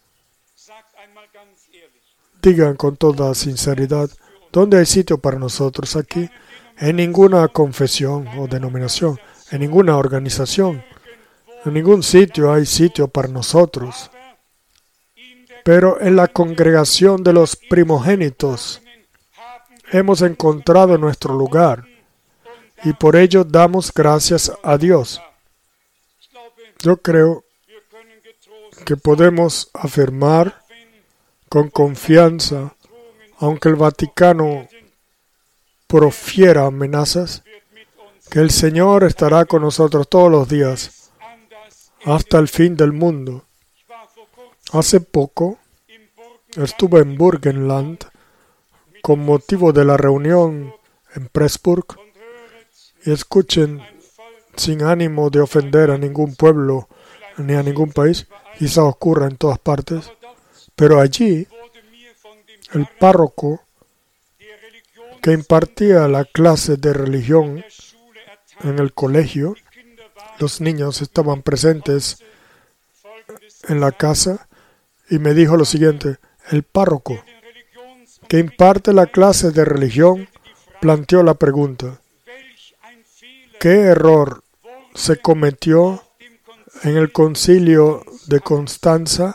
[SPEAKER 1] Digan con toda sinceridad, ¿dónde hay sitio para nosotros aquí? En ninguna confesión o denominación, en ninguna organización, en ningún sitio hay sitio para nosotros. Pero en la congregación de los primogénitos hemos encontrado nuestro lugar y por ello damos gracias a Dios. Yo creo que podemos afirmar con confianza, aunque el Vaticano profiera amenazas, que el Señor estará con nosotros todos los días hasta el fin del mundo. Hace poco estuve en Burgenland con motivo de la reunión en Pressburg y escuchen, sin ánimo de ofender a ningún pueblo ni a ningún país, quizá ocurra en todas partes, pero allí el párroco que impartía la clase de religión en el colegio, los niños estaban presentes en la casa y me dijo lo siguiente: el párroco que imparte la clase de religión planteó la pregunta: ¿qué error se cometió en el concilio de Constanza?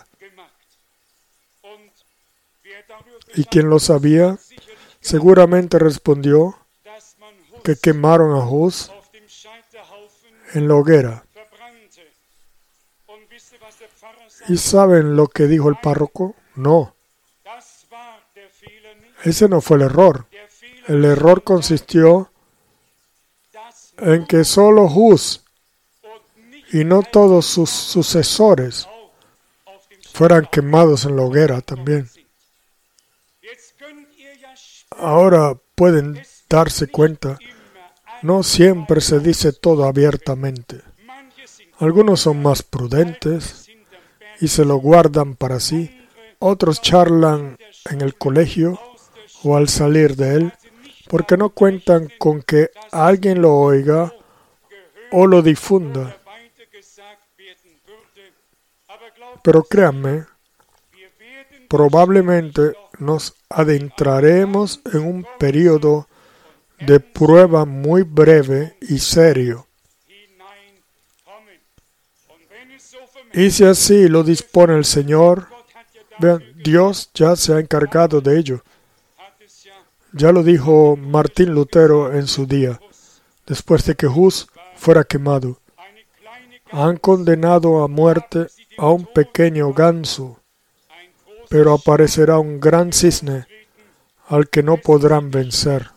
[SPEAKER 1] Y quien lo sabía, seguramente respondió que quemaron a Hus en la hoguera. ¿Y saben lo que dijo el párroco? No. Ese no fue el error. El error consistió en que solo Hus y no todos sus sucesores fueran quemados en la hoguera también. Ahora pueden darse cuenta, no siempre se dice todo abiertamente. Algunos son más prudentes y se lo guardan para sí. Otros charlan en el colegio o al salir de él, porque no cuentan con que alguien lo oiga o lo difunda. Pero créanme, probablemente nos adentraremos en un periodo de prueba muy breve y serio. Y si así lo dispone el Señor, vean, Dios ya se ha encargado de ello. Ya lo dijo Martín Lutero en su día, después de que Hus fuera quemado. Han condenado a muerte a un pequeño ganso, pero aparecerá un gran cisne al que no podrán vencer.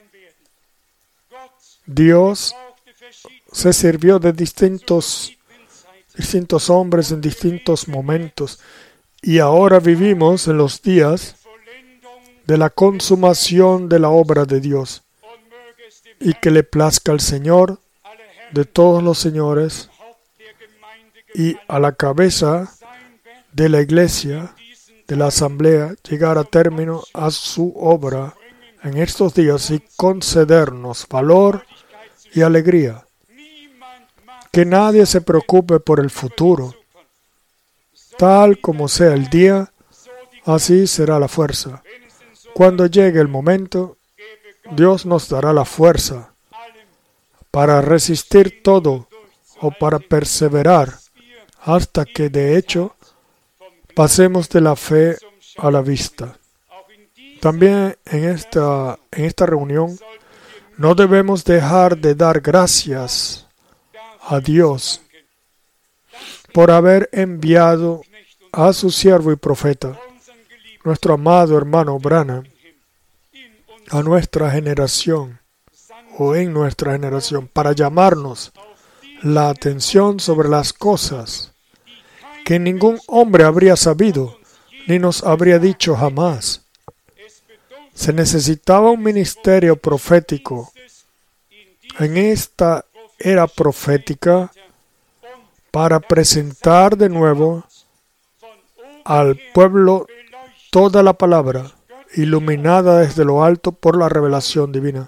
[SPEAKER 1] Dios se sirvió de distintos hombres en distintos momentos, y ahora vivimos en los días de la consumación de la obra de Dios. Y que le plazca al Señor de todos los señores y a la cabeza de la iglesia, de la asamblea, llegar a término a su obra en estos días y concedernos valor y alegría. Que nadie se preocupe por el futuro. Tal como sea el día, así será la fuerza. Cuando llegue el momento, Dios nos dará la fuerza para resistir todo o para perseverar hasta que, de hecho, pasemos de la fe a la vista. También en esta reunión no debemos dejar de dar gracias a Dios por haber enviado a su siervo y profeta, nuestro amado hermano Branham, a nuestra generación o en nuestra generación, para llamarnos la atención sobre las cosas que ningún hombre habría sabido ni nos habría dicho jamás. Se necesitaba un ministerio profético en esta era profética para presentar de nuevo al pueblo toda la palabra, iluminada desde lo alto por la revelación divina.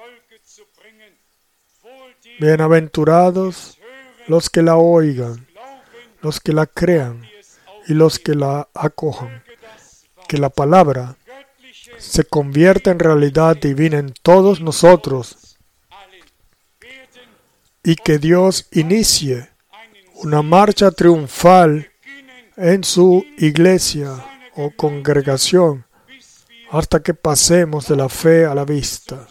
[SPEAKER 1] Bienaventurados los que la oigan, los que la crean y los que la acojan. Que la palabra se convierta en realidad divina en todos nosotros y que Dios inicie una marcha triunfal en su iglesia o congregación hasta que pasemos de la fe a la vista.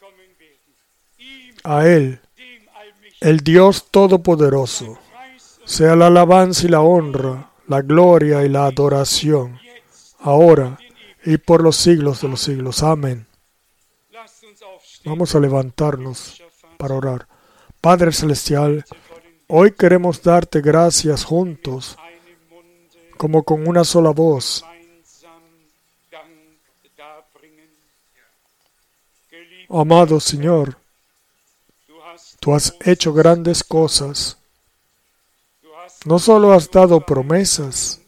[SPEAKER 1] A Él, el Dios Todopoderoso, sea la alabanza y la honra, la gloria y la adoración, ahora y por los siglos de los siglos. Amén. Vamos a levantarnos para orar. Padre Celestial, hoy queremos darte gracias juntos, como con una sola voz. Amado Señor, tú has hecho grandes cosas. No solo has dado promesas,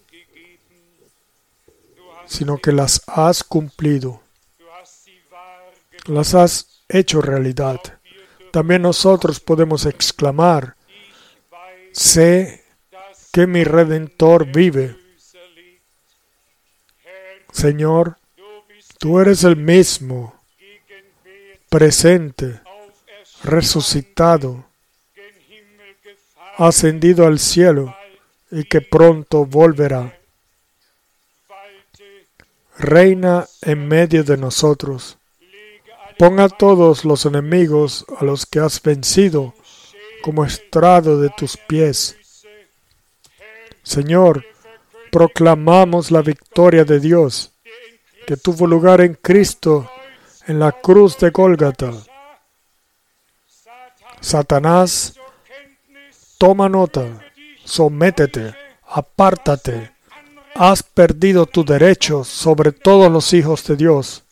[SPEAKER 1] sino que las has cumplido. Las has hecho realidad. También nosotros podemos exclamar: sé que mi Redentor vive. Señor, tú eres el mismo, presente, resucitado, ascendido al cielo y que pronto volverá. Reina en medio de nosotros. Pon a todos los enemigos a los que has vencido como estrado de tus pies. Señor, proclamamos la victoria de Dios, que tuvo lugar en Cristo en la cruz de Gólgata. Satanás, toma nota, sométete, apártate. Has perdido tu derecho sobre todos los hijos de Dios.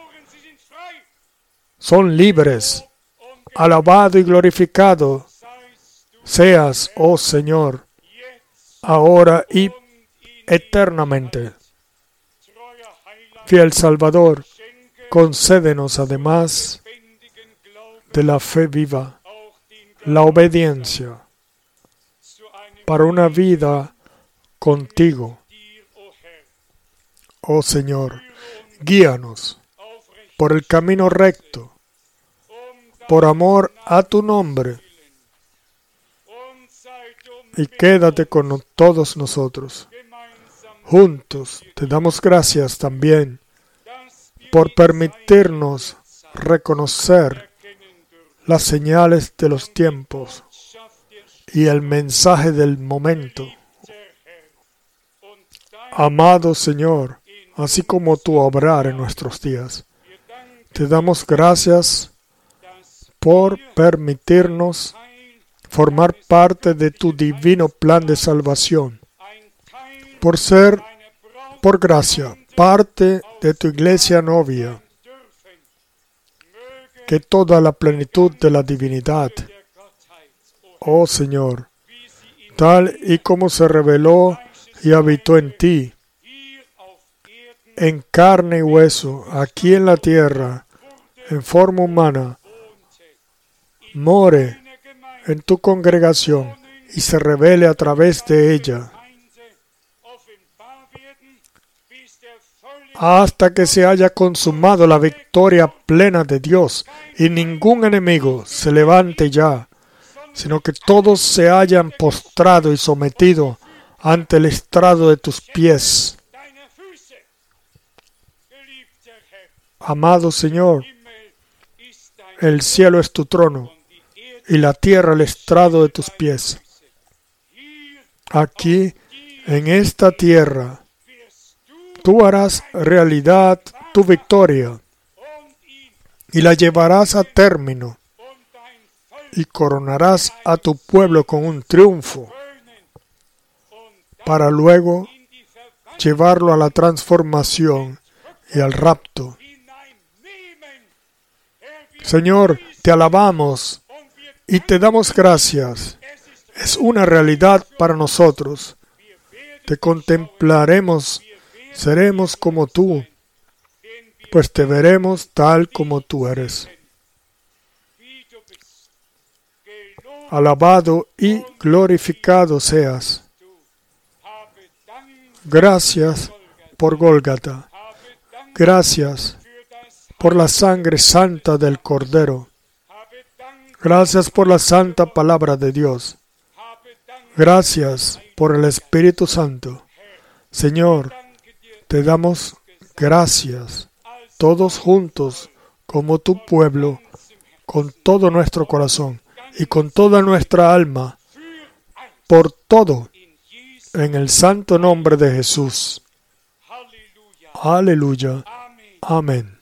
[SPEAKER 1] Son libres. Alabado y glorificado seas, oh Señor, ahora y eternamente. Fiel Salvador, concédenos además de la fe viva, la obediencia para una vida contigo. Oh Señor, guíanos por el camino recto, por amor a tu nombre, y quédate con todos nosotros. Juntos te damos gracias también por permitirnos reconocer las señales de los tiempos y el mensaje del momento. Amado Señor, así como tu obrar en nuestros días, te damos gracias por permitirnos formar parte de tu divino plan de salvación, por ser, por gracia, parte de tu iglesia novia, que toda la plenitud de la divinidad, oh Señor, tal y como se reveló y habitó en ti, en carne y hueso, aquí en la tierra, en forma humana, more en tu congregación y se revele a través de ella, hasta que se haya consumado la victoria plena de Dios y ningún enemigo se levante ya, sino que todos se hayan postrado y sometido ante el estrado de tus pies. Amado Señor, el cielo es tu trono y la tierra el estrado de tus pies. Aquí, en esta tierra, tú harás realidad tu victoria y la llevarás a término y coronarás a tu pueblo con un triunfo para luego llevarlo a la transformación y al rapto. Señor, te alabamos y te damos gracias. Es una realidad para nosotros. Te contemplaremos, seremos como tú, pues te veremos tal como tú eres. Alabado y glorificado seas. Gracias por Gólgata. Gracias por la sangre santa del Cordero. Gracias por la santa palabra de Dios. Gracias por el Espíritu Santo. Señor, te damos gracias, todos juntos, como tu pueblo, con todo nuestro corazón y con toda nuestra alma, por todo, en el santo nombre de Jesús. Aleluya. Amén.